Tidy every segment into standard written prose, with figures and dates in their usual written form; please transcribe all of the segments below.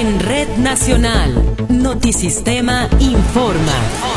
En Red Nacional, Notisistema informa.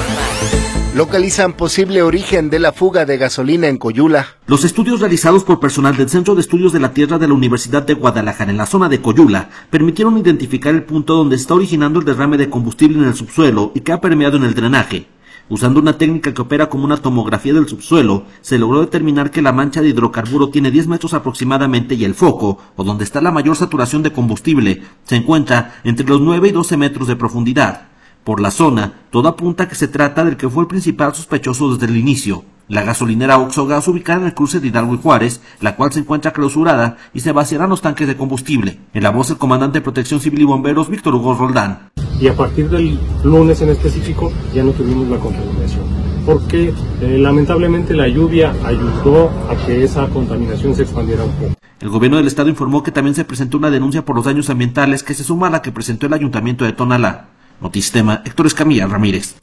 Localizan posible origen de la fuga de gasolina en Coyula. Los estudios realizados por personal del Centro de Estudios de la Tierra de la Universidad de Guadalajara en la zona de Coyula permitieron identificar el punto donde está originando el derrame de combustible en el subsuelo y que ha permeado en el drenaje. Usando una técnica que opera como una tomografía del subsuelo, se logró determinar que la mancha de hidrocarburo tiene 10 metros aproximadamente y el foco, o donde está la mayor saturación de combustible, se encuentra entre los 9 y 12 metros de profundidad. Por la zona, todo apunta a que se trata del que fue el principal sospechoso desde el inicio, la gasolinera Oxogas ubicada en el cruce de Hidalgo y Juárez, la cual se encuentra clausurada y se vaciarán los tanques de combustible. En la voz del comandante de Protección Civil y Bomberos, Víctor Hugo Roldán. Y a partir del lunes en específico ya no tuvimos la contaminación, porque lamentablemente la lluvia ayudó a que esa contaminación se expandiera un poco. El gobierno del estado informó que también se presentó una denuncia por los daños ambientales que se suma a la que presentó el ayuntamiento de Tonalá. Notisistema, Héctor Escamilla Ramírez.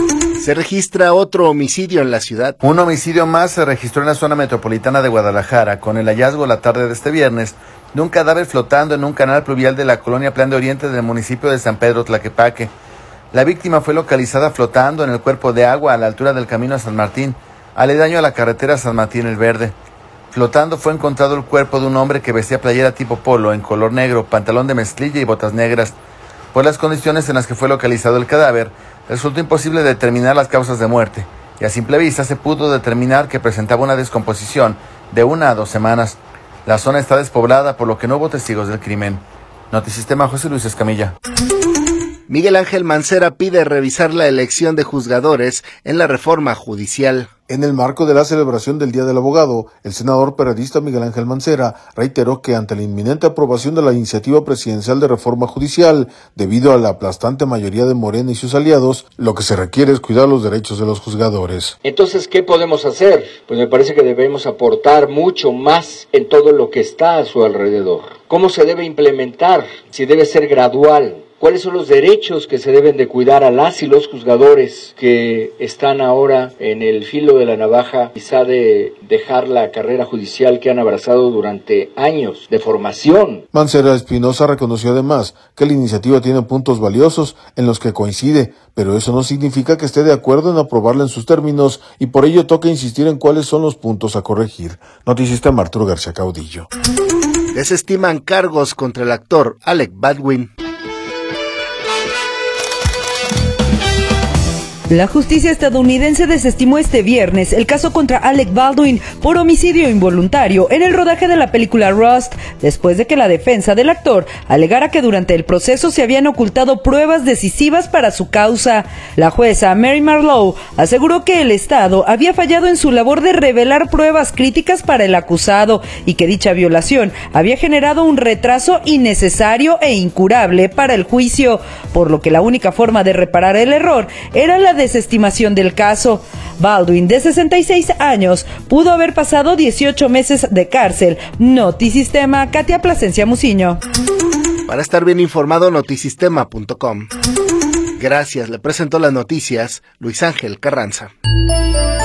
Se registra otro homicidio en la ciudad. Un homicidio más se registró en la zona metropolitana de Guadalajara, con el hallazgo la tarde de este viernes de un cadáver flotando en un canal pluvial de la colonia Plan de Oriente del municipio de San Pedro Tlaquepaque. La víctima fue localizada flotando en el cuerpo de agua a la altura del camino a San Martín, aledaño a la carretera San Martín el Verde. Flotando fue encontrado el cuerpo de un hombre que vestía playera tipo polo en color negro, pantalón de mezclilla y botas negras. Por las condiciones en las que fue localizado el cadáver, resultó imposible determinar las causas de muerte, y a simple vista se pudo determinar que presentaba una descomposición de 1 a 2 semanas. La zona está despoblada, por lo que no hubo testigos del crimen. Notisistema, José Luis Escamilla. Miguel Ángel Mancera pide revisar la elección de juzgadores en la reforma judicial. En el marco de la celebración del Día del Abogado, el senador periodista Miguel Ángel Mancera reiteró que ante la inminente aprobación de la iniciativa presidencial de reforma judicial, debido a la aplastante mayoría de Morena y sus aliados, lo que se requiere es cuidar los derechos de los juzgadores. Entonces, ¿qué podemos hacer? Pues me parece que debemos aportar mucho más en todo lo que está a su alrededor. ¿Cómo se debe implementar? Si debe ser gradual. ¿Cuáles son los derechos que se deben de cuidar a las y los juzgadores que están ahora en el filo de la navaja, quizá de dejar la carrera judicial que han abrazado durante años de formación? Mancera Espinosa reconoció además que la iniciativa tiene puntos valiosos en los que coincide, pero eso no significa que esté de acuerdo en aprobarla en sus términos y por ello toca insistir en cuáles son los puntos a corregir. Notisistema, Arturo García Caudillo. Desestiman cargos contra el actor Alec Baldwin. La justicia estadounidense desestimó este viernes el caso contra Alec Baldwin por homicidio involuntario en el rodaje de la película Rust, después de que la defensa del actor alegara que durante el proceso se habían ocultado pruebas decisivas para su causa. La jueza Mary Marlowe aseguró que el Estado había fallado en su labor de revelar pruebas críticas para el acusado y que dicha violación había generado un retraso innecesario e incurable para el juicio, por lo que la única forma de reparar el error era la desestimación del caso. Baldwin, de 66 años, pudo haber pasado 18 meses de cárcel. Notisistema, Katia Plasencia Muciño. Para estar bien informado, notisistema.com. Gracias, le presentó las noticias Luis Ángel Carranza.